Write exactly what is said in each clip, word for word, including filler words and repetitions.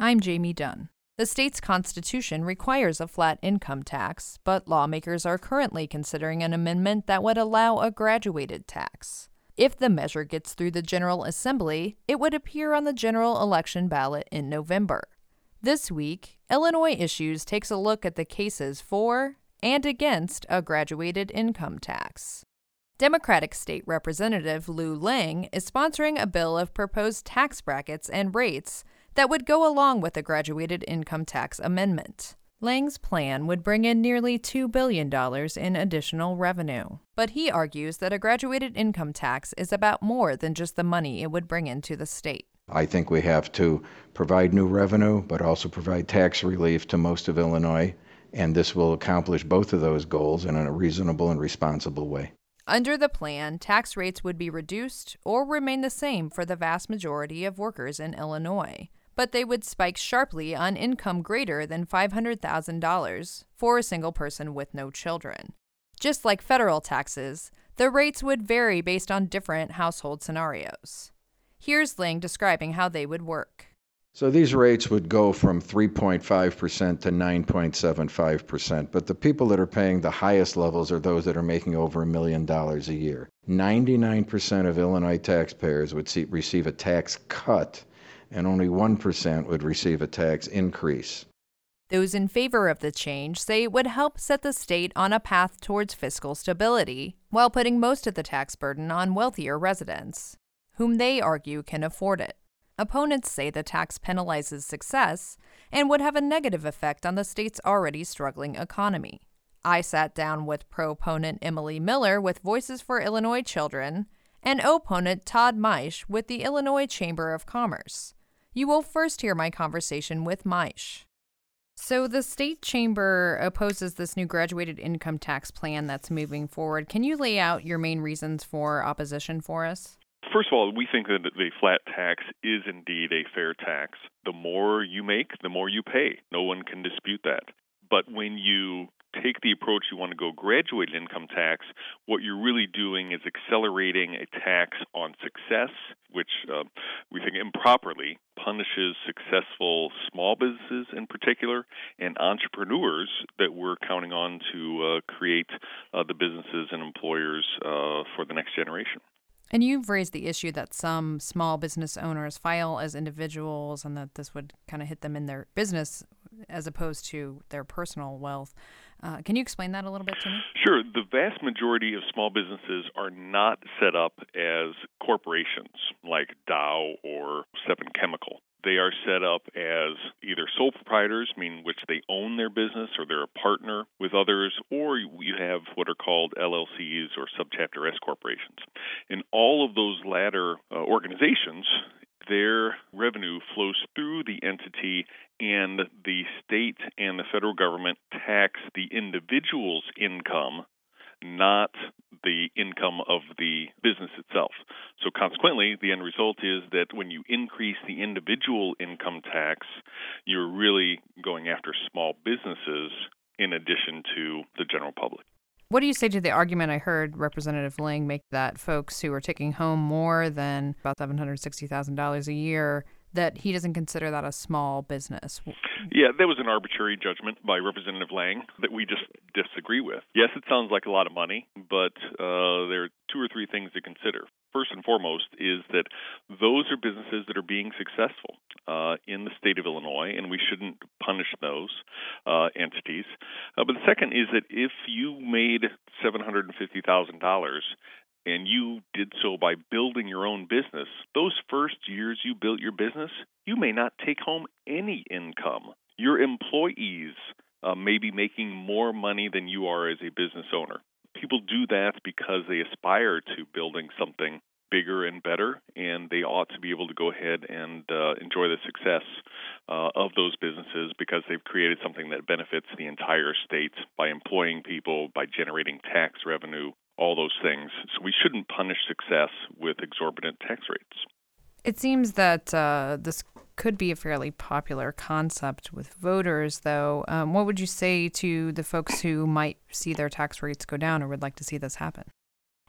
I'm Jamie Dunn. The state's constitution requires a flat income tax, but lawmakers are currently considering an amendment that would allow a graduated tax. If the measure gets through the General Assembly, it would appear on the general election ballot in November. This week, Illinois Issues takes a look at the cases for and against a graduated income tax. Democratic State Representative Lou Lang is sponsoring a bill of proposed tax brackets and rates that would go along with a graduated income tax amendment. Lang's plan would bring in nearly two billion dollars in additional revenue. But he argues that a graduated income tax is about more than just the money it would bring into the state. I think we have to provide new revenue, but also provide tax relief to most of Illinois, and this will accomplish both of those goals in a reasonable and responsible way. Under the plan, tax rates would be reduced or remain the same for the vast majority of workers in Illinois, but they would spike sharply on income greater than five hundred thousand dollars for a single person with no children. Just like federal taxes, the rates would vary based on different household scenarios. Here's Lang describing how they would work. So these rates would go from three point five percent to nine point seven five percent, but the people that are paying the highest levels are those that are making over a million dollars a year. ninety-nine percent of Illinois taxpayers would see, receive a tax cut, and only one percent would receive a tax increase. Those in favor of the change say it would help set the state on a path towards fiscal stability, while putting most of the tax burden on wealthier residents, whom they argue can afford it. Opponents say the tax penalizes success and would have a negative effect on the state's already struggling economy. I sat down with proponent Emily Miller with Voices for Illinois Children and opponent Todd Meisch with the Illinois Chamber of Commerce. You will first hear my conversation with Meisch. So the state chamber opposes this new graduated income tax plan that's moving forward. Can you lay out your main reasons for opposition for us? First of all, we think that the flat tax is indeed a fair tax. The more you make, the more you pay. No one can dispute that. But when you take the approach you want to go graduated income tax, what you're really doing is accelerating a tax on success, which uh, we think improperly punishes successful small businesses in particular and entrepreneurs that we're counting on to uh, create uh, the businesses and employers uh, for the next generation. And you've raised the issue that some small business owners file as individuals and that this would kind of hit them in their business as opposed to their personal wealth. Uh, can you explain that a little bit to me? Sure. The vast majority of small businesses are not set up as corporations like Dow or Seven Chemical. They are set up as either sole proprietors, meaning which they own their business or they're a partner with others, or you have what are called L L Cs or subchapter S corporations. In all of those latter uh, organizations, their revenue flows through the entity, and the state and the federal government tax the individual's income, not the income of the business itself. So consequently, the end result is that when you increase the individual income tax, you're really going after small businesses in addition to the general public. What do you say to the argument I heard Representative Lang make that folks who are taking home more than about seven hundred sixty thousand dollars a year, that he doesn't consider that a small business? Yeah, that was an arbitrary judgment by Representative Lang that we just disagree with. Yes, it sounds like a lot of money, but uh, there are two or three things to consider. First and foremost is that those are businesses that are being successful uh, in the state of Illinois, and we shouldn't punish those uh, entities. Uh, but the second is that if you made seven hundred fifty thousand dollars and you did so by building your own business, those first years you built your business, you may not take home any income. Your employees uh, may be making more money than you are as a business owner. People do that because they aspire to building something bigger and better, and they ought to be able to go ahead and uh, enjoy the success uh, of those businesses because they've created something that benefits the entire state by employing people, by generating tax revenue, all those things. So we shouldn't punish success with exorbitant tax rates. It seems that uh, this could be a fairly popular concept with voters, though. Um, what would you say to the folks who might see their tax rates go down or would like to see this happen?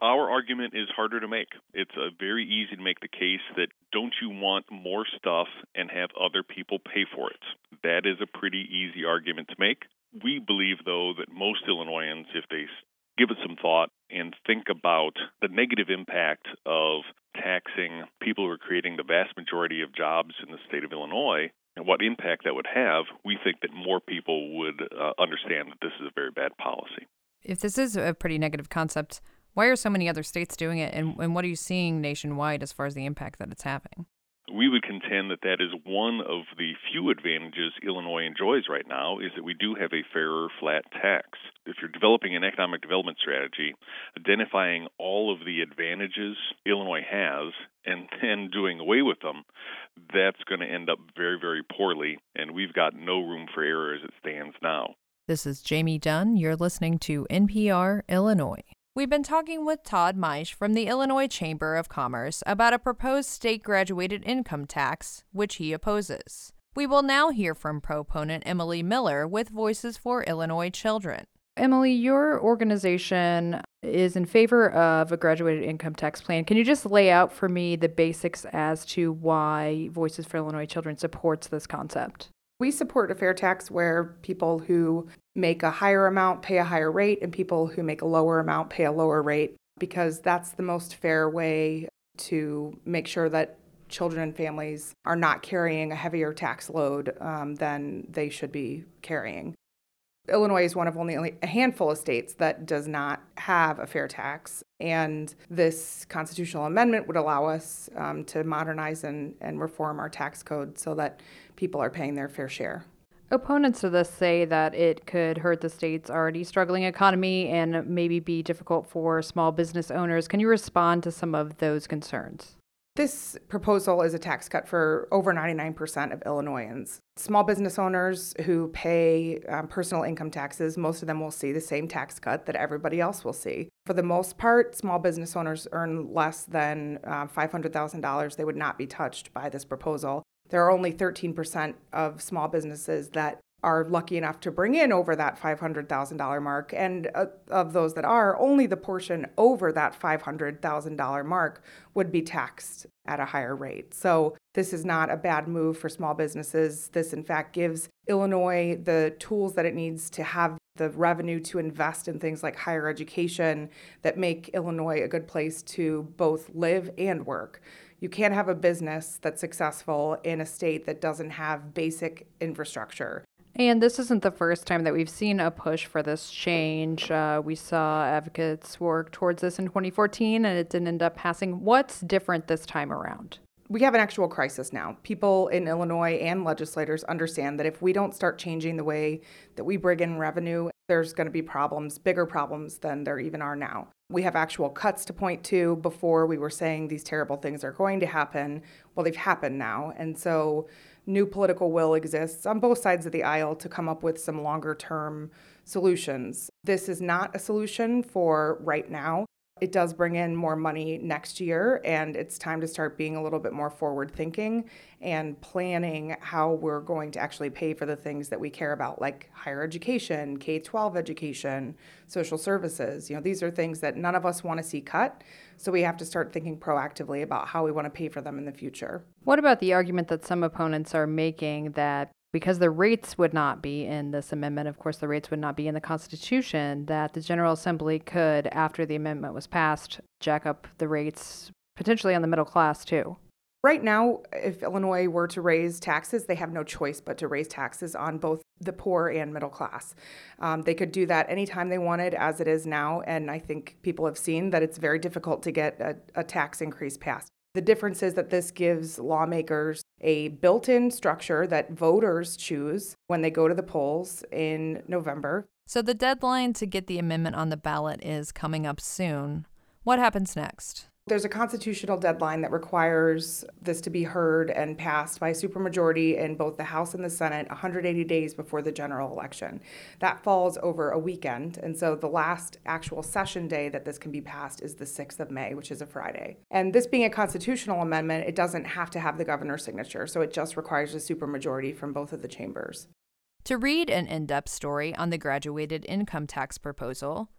Our argument is harder to make. It's uh, very easy to make the case that don't you want more stuff and have other people pay for it? That is a pretty easy argument to make. We believe, though, that most Illinoisans, if they give it some thought and think about the negative impact of taxing people who are creating the vast majority of jobs in the state of Illinois and what impact that would have, we think that more people would uh, understand that this is a very bad policy. If this is a pretty negative concept, why are so many other states doing it, and, and what are you seeing nationwide as far as the impact that it's having? We would contend that that is one of the few advantages Illinois enjoys right now, is that we do have a fairer flat tax. If you're developing an economic development strategy, identifying all of the advantages Illinois has and then doing away with them, that's going to end up very, very poorly, and we've got no room for error as it stands now. This is Jamie Dunn. You're listening to N P R Illinois. We've been talking with Todd Meisch from the Illinois Chamber of Commerce about a proposed state-graduated income tax, which he opposes. We will now hear from proponent Emily Miller with Voices for Illinois Children. Emily, your organization is in favor of a graduated income tax plan. Can you just lay out for me the basics as to why Voices for Illinois Children supports this concept? We support a fair tax where people who make a higher amount pay a higher rate and people who make a lower amount pay a lower rate, because that's the most fair way to make sure that children and families are not carrying a heavier tax load um, than they should be carrying. Illinois is one of only a handful of states that does not have a fair tax, and this constitutional amendment would allow us um, to modernize and, and reform our tax code so that people are paying their fair share. Opponents of this say that it could hurt the state's already struggling economy and maybe be difficult for small business owners. Can you respond to some of those concerns? This proposal is a tax cut for over ninety-nine percent of Illinoisans. Small business owners who pay um, personal income taxes, most of them will see the same tax cut that everybody else will see. For the most part, small business owners earn less than uh, five hundred thousand dollars. They would not be touched by this proposal. There are only thirteen percent of small businesses that are lucky enough to bring in over that five hundred thousand dollars mark. And uh, of those that are, only the portion over that five hundred thousand dollars mark would be taxed at a higher rate. So this is not a bad move for small businesses. This, in fact, gives Illinois the tools that it needs to have the revenue to invest in things like higher education that make Illinois a good place to both live and work. You can't have a business that's successful in a state that doesn't have basic infrastructure. And this isn't the first time that we've seen a push for this change. Uh, we saw advocates work towards this in twenty fourteen, and it didn't end up passing. What's different this time around? We have an actual crisis now. People in Illinois and legislators understand that if we don't start changing the way that we bring in revenue, there's going to be problems, bigger problems than there even are now. We have actual cuts to point to. Before, we were saying these terrible things are going to happen. Well, they've happened now. And so new political will exists on both sides of the aisle to come up with some longer-term solutions. This is not a solution for right now. It does bring in more money next year, and it's time to start being a little bit more forward-thinking and planning how we're going to actually pay for the things that we care about, like higher education, K twelve education, social services. You know, these are things that none of us want to see cut, so we have to start thinking proactively about how we want to pay for them in the future. What about the argument that some opponents are making that because the rates would not be in this amendment, of course the rates would not be in the Constitution, that the General Assembly could, after the amendment was passed, jack up the rates potentially on the middle class too? Right now, if Illinois were to raise taxes, they have no choice but to raise taxes on both the poor and middle class. Um, they could do that anytime they wanted, as it is now, and I think people have seen that it's very difficult to get a, a tax increase passed. The difference is that this gives lawmakers a built-in structure that voters choose when they go to the polls in November. So the deadline to get the amendment on the ballot is coming up soon. What happens next? There's a constitutional deadline that requires this to be heard and passed by a supermajority in both the House and the Senate one hundred eighty days before the general election. That falls over a weekend, and so the last actual session day that this can be passed is the sixth of May, which is a Friday. And this being a constitutional amendment, it doesn't have to have the governor's signature, so it just requires a supermajority from both of the chambers. To read an in-depth story on the graduated income tax proposal,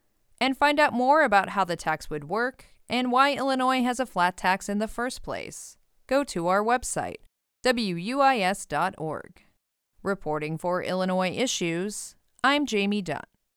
And find out more about how the tax would work and why Illinois has a flat tax in the first place. Go to our website, W U I S dot org. Reporting for Illinois Issues, I'm Jamie Dunn.